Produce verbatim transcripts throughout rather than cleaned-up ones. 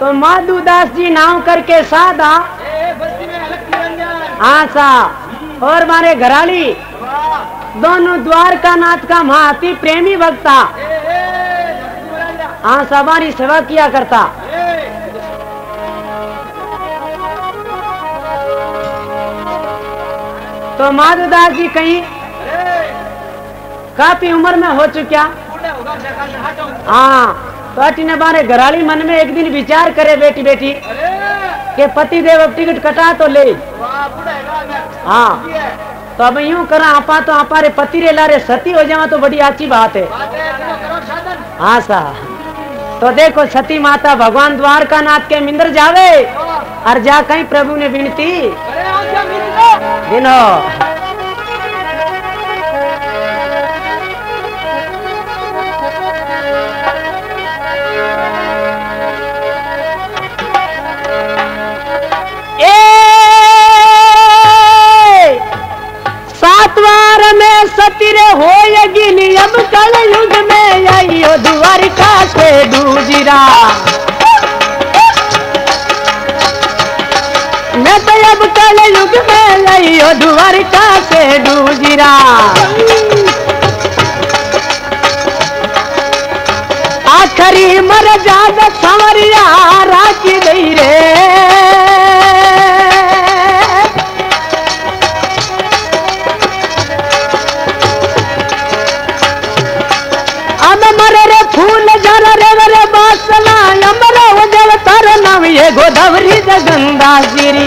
तो माधुदास जी नाव करके साधा हाँ सा और मारे घराली दोनों द्वारका नाथ का महाती प्रेमी भक्ता हाँ सा हमारी सेवा किया करता। तो माधुदास जी कहीं काफी उम्र में हो चुका हाँ तो अटी ने बारे घराली मन में एक दिन विचार करे बेटी बेटी के पति देव अब टिकट कटा तो ले हाँ तो अब यूं करा आपा तो आपा रे पति रे लारे सती हो जावा तो बड़ी अच्छी बात है हाँ सा तो देखो सती माता भगवान द्वारका नाथ के मिंदर जावे और जा कहीं प्रभु ने विनती दिनो सातवार में सतीरे होयगी अब कल युग में आइयो द्वारिका से दूजिरा मैं तो अब कल युग में आइयो द्वारिका से दूजिरा आखरी मर जाद संवरिया राखी दई रे गोदावरी जगंदागिरी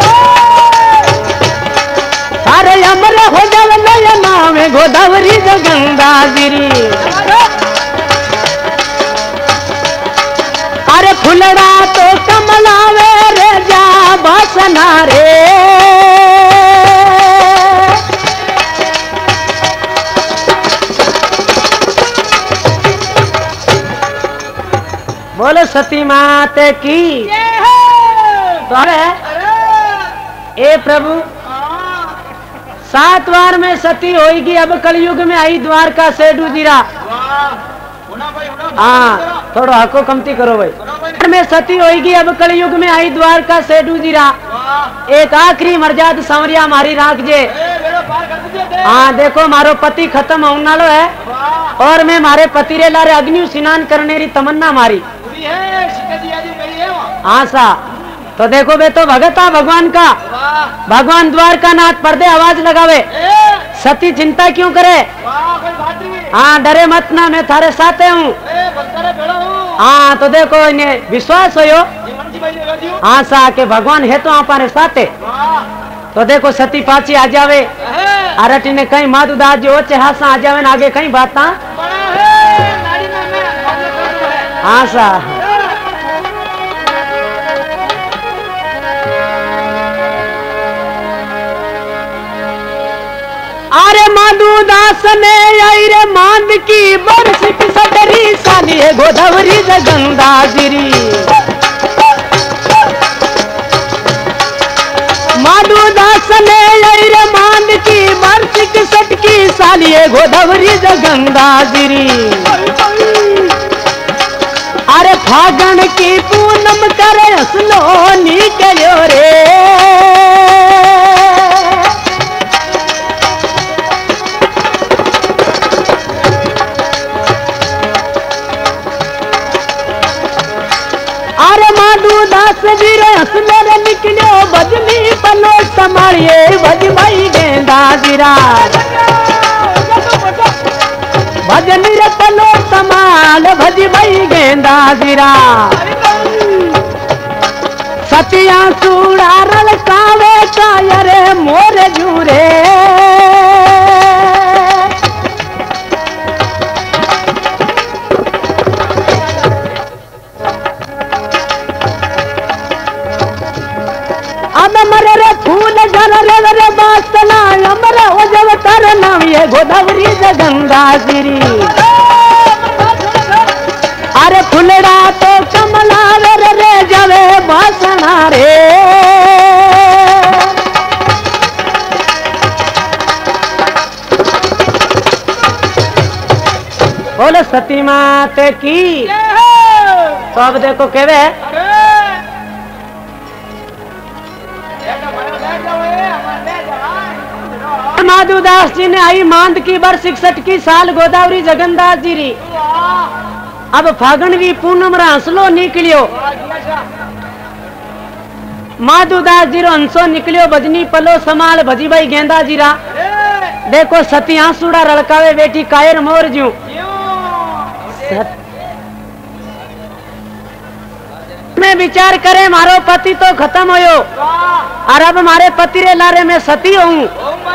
अरे अमर हो जाव नया नाम गोदावरी जगंदागिरी अरे फुलड़ा तो कमलावे रे जा बासना रे बोलो सती माते की तो ए प्रभु सात बार में सती होगी अब कलयुग में आई द्वारका से डूजिरा हाँ थोड़ा हको कमती करो भाई में सती होगी अब कलयुग में आई द्वारका से डूजिरा एक आखिरी मर्याद सांवरिया मारी राख जे हाँ देखो मारो पति खत्म होने वालो है और मैं मारे पति रे लारे अग्नि स्नान करने री तमन्ना मारी हाँ सा तो देखो बे तो भगता भगवान का भगवान द्वारका नाथ पर्दे आवाज लगावे सती चिंता क्यों करे हाँ डरे मत ना मैं थारे साथ हूँ हाँ तो देखो इन्हें विश्वास हो हाँ सा के भगवान है तो हमारे साथ है तो देखो सती पाची आ जावे अरटी ने कहीं माधुदास जी ओचे हासा आ जावे आगे कहीं बात हाँ सा अरे माधुदास ने आई रे मांद की बरस की सदरी साली है गोदावरी जगंदागिरी माधुदास ने आई रे मांद की बरस की सटकी साली है गोदावरी जगंदागिरी अरे फागण की पूनम करे हसलो निकलो रे मेरे निकलो बजनी पलो संभालिए भज भाई गेंदा गिरा भजनी रे पलो संभाल भज भाई गेंदा गिरा सतिया सूड़ा रल कावे कायरे मोर जूरे गोदावरी जगंदागिरी अरे फुलड़ा तो कमला रे रे जावे बासना रे बोले सती माते की तो अब देखो केवे माधुदास जी ने आई मांद की वर्ष इकसठ की साल गोदावरी जगन्नाथ जी री। अब फागणवी पूनम रा हंसलो निकलियो, माधुदास जी रो हंसो निकलियो, भजनी पलो समाल भजी भाई गेंदा जी रा। देखो सती आंसुड़ा रड़कावे बेटी कायर मोर ज्यू। में विचार करे मारो पति तो खत्म होयो और अब मारे पति रे लारे में सती हूँ।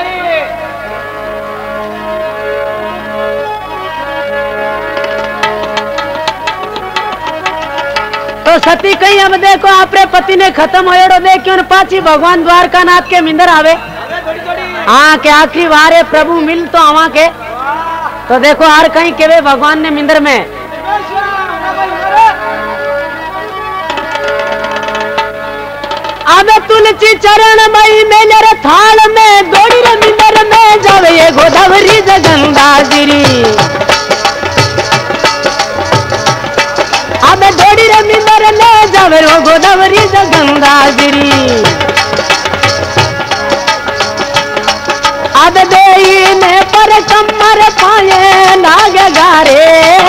तो सती कहीं अब देखो आपरे पति ने खत्म होयो देख क्यों पाची भगवान द्वारका नाथ के मिंदर आवे। हाँ के आखिरी बार प्रभु मिल तो आवा के। तो देखो हर कहीं के वे भगवान ने मिंदर में अब तुलसी चरण मई मेलर थाल में दौड़ी रे मिंदर में जावे ये गोदावरी जगन्नाथ गिरी। अब दौड़ी रे मिंदर में जावे रो गोदावरी जगन्नाथ गिरी। अब देई ने पर कमर पाए नाग गारे।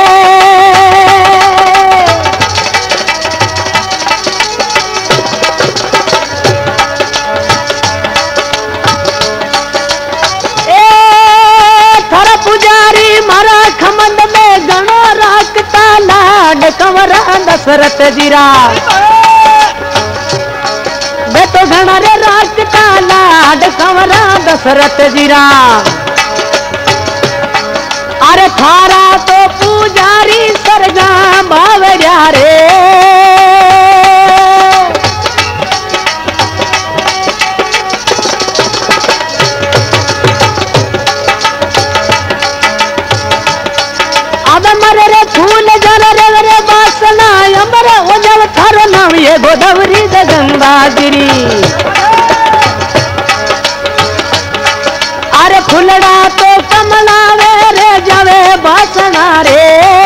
कंवरा दशरथ जीरा बे तो घना रे राखता लाड कंवरा दशरथ जीरा। अरे थारा तो पुजारी सरगा बावरिया रे। अब मरे रे फूल जल रे रे बासना अमर हो जल थारो नाम ये गोदावरी जगन्नाथ गिरी। अरे फुलड़ा तो कमला वे रे जावे बासना रे।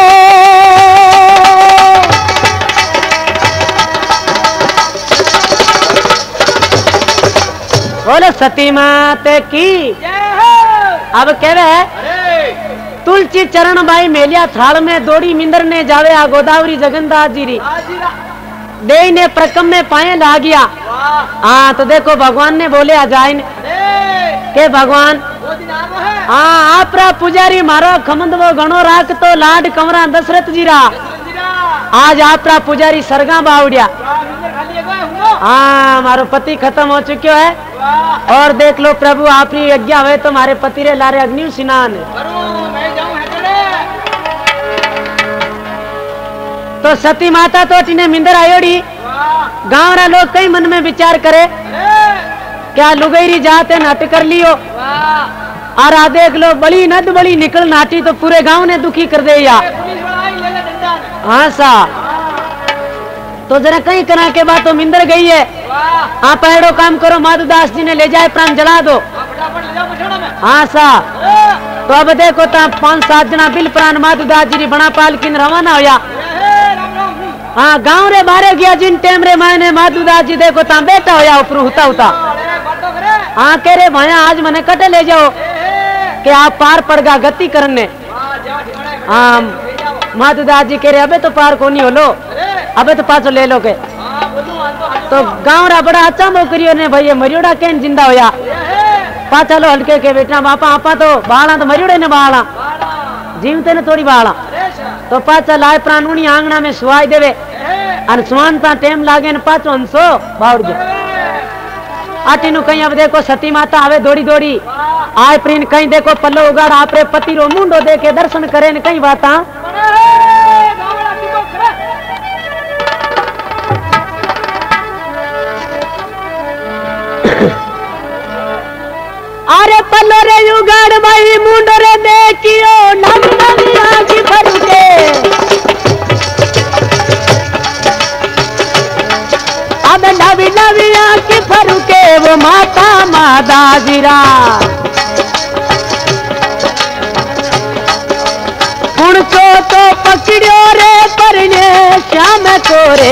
बोलो सती माते की। अब कह रहे तुलसी चरण बाई मेलिया थाल में दौड़ी मिंदर ने जावे आ गोदावरी जगन्नाथ जी री। दे ने प्रकम में पाए ला गया। हाँ तो देखो भगवान ने बोले आ जाइन के भगवान हाँ आप रा पुजारी मारो खमंद वो गणो राख तो लाड कंवरा दशरथ जी रा। आज आप रा पुजारी सरगा बावड़िया। हाँ मारो पति खत्म हो चुक्यो है और देख लो प्रभु आपकी आज्ञा हुए तो मारे पति रे लारे अग्नि स्नान। तो सती माता तो टीने मिंदर आयोड़ी। गांव रा लोग कई मन में विचार करे क्या लुगैरी जाते नाट कर लियो और आ देख लो बड़ी नद बड़ी निकल नाटी तो पूरे गांव ने दुखी कर दे या। हाँ सा तो जरा कहीं करा के बाद तो मिंदर गई है। हाँ पहड़ो काम करो माधुदास जी ने ले जाए प्राण जला दो। हाँ सा तो अब देखो ता पांच सात जना बिल प्राण माधुदास जी बना पाल किन रवाना होया। हाँ गांव रे बारे गया जिन टेम रे मायने माधुदास जी देखो ता बेटा होया ऊपर होता होता। हाँ कह रे भाया आज मने कटे ले जाओ कि आप पार पड़गा गति करने। हाँ माधुदास जी कह रहे अबे तो पार को नहीं हो लो अबे तो पाछो ले लो के। तो गांव रा बड़ा अच्छा मोकरियो ने भाई मरियोड़ा केन जिंदा होया पाछा लो हल्के के बेटा बापा आपा तो बाला तो मरियोड़े ने बाला जीवते ने थोड़ी बाला। तो पाछा लाए प्राण उनी आंगना में सुवाई देवे और सुवानता टेम लागे न पाछो हंसो बाउड़ दे। आटी नु कहीं अब देखो सती माता आवे दौड़ी दौड़ी आए प्रीन कहीं देखो पल्लो उगाड़ आपरे पति रो मुंडो देखे दर्शन करे न कहीं बाता। अरे पल्लो रे उगाड़ भाई मुंडो रे देखियो नव नवी आजी फरुके। अब नवी नवी आंखी फरुके वो माता मादा जीरा। पुणचो तो पकड़ियो रे परने श्याम को रे।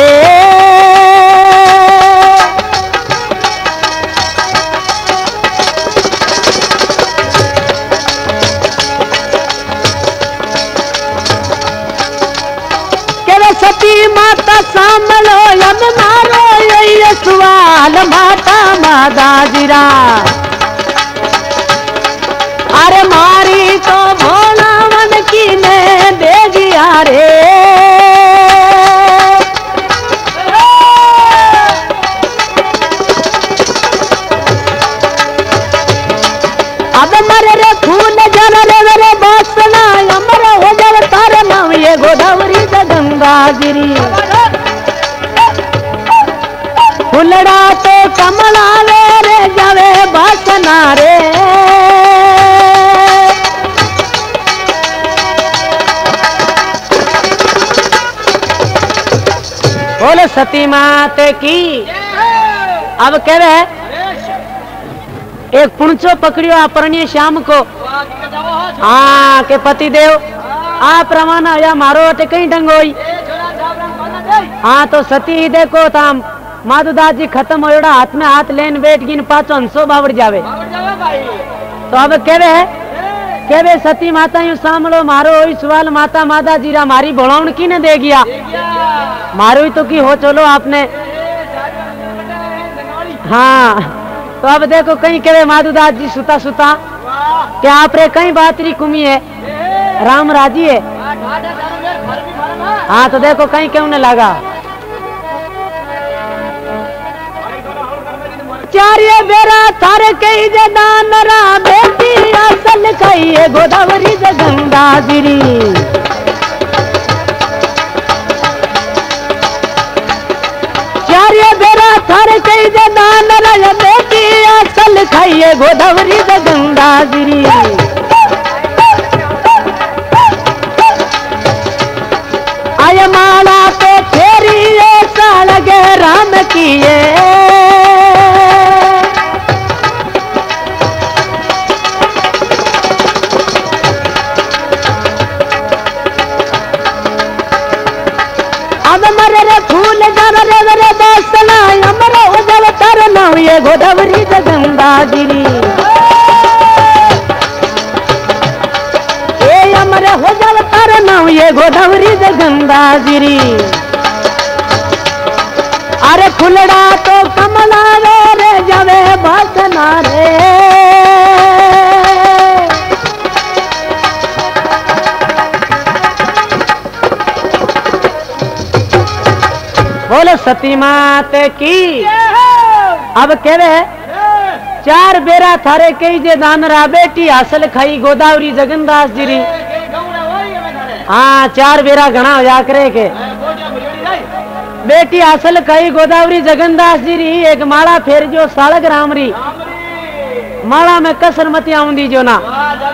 लाल माता मादा जीरा। अरे मारी तो भोला मन की ने दे दिया रे। अब मरे रे फूल जल रे मेरे बासना अमर हो जल तारे नाम ये गोदावरी गंगा गिरी। फुलड़ा तो कमला वे रे जावे बासना रे। बोले सती माते की। अब कह रहे एक पुणचो पकड़ियो अपरण्य श्याम को। हाँ के पति देव आप रवाना या मारो अटे कहीं ढंग होई। हाँ तो सती ही देखो ताम माधुदास जी खत्म हो हाथ में हाथ लेन बैठ गिन पाचो हंसो बावड़ जावे। तो अब कह रहे कह रहे सती माता यू सामलो मारो हुई सवाल माता माता जीरा मारी भोलावण की ने दे गया मारो ही तो की हो चलो आपने। हाँ तो अब देखो कहीं कहे माधुदास जी सुता सुता क्या आप रे कहीं बात री कुमी है राम राजी है। हाँ तो देखो कहीं क्यों ने लगा चारिये बेरा थारे कई जे दानरा बेटी असल कई है गोदावरी जे गंगा गिरी। चारिये बेरा थारे कई जे दानरा बेटी असल कई है गोदावरी जे गंगा गिरी। आय माला पे फेरी ऐसा लगे राम की है। ये गोदावरी गंगा गिरी ए अमर हो जल तार नाम ये गोदावरी गंगा गिरी। अरे फुलड़ा तो कमला रे रे जावे बासना रे। बोलो सती माते की। अब कह रहे चार बेरा थारे कई जे दानरा बेटी हासिल खाई गोदावरी जगन्नाथ जी। हाँ चार बेरा घना हो जा करे के बेटी हासिल खाई गोदावरी जगन्नाथ जी री। एक माला फेर जो सालक राम री माला में कसर मती आऊंदी जो ना।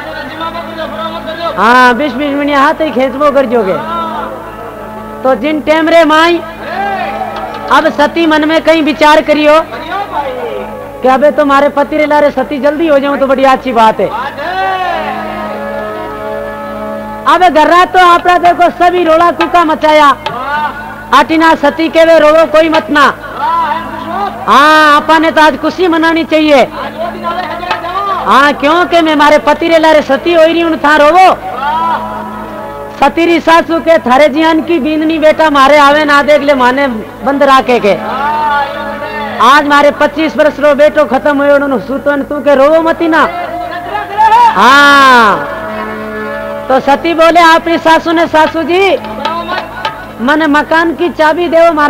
हाँ बीस बीस मिनट हाथ ही खेचबो कर जोगे। तो जिन टेम रे माई अब सती मन में कहीं विचार करियो कि अबे तो मारे पति रे लारे सती जल्दी हो जाऊं तो बड़ी अच्छी बात है। अब गर्रा तो आपड़ा देखो सभी रोला कुका मचाया आटिना सती के वे रोवो कोई मत ना। हाँ आपा ने तो आज खुशी मनानी चाहिए। हाँ क्योंकि मैं मारे पति रे लारे सती हो रही हूं था रोवो। सतीरी सासू के थारे जियान की बींदनी बेटा मारे आवे ना देख ले माने बंद राखे के। आज मारे पच्चीस वर्ष रो बेटो खत्म हो सूतन तू के रोवो मती ना। हाँ तो सती बोले आपकी सासू ने सासू जी मन मकान की चाबी देव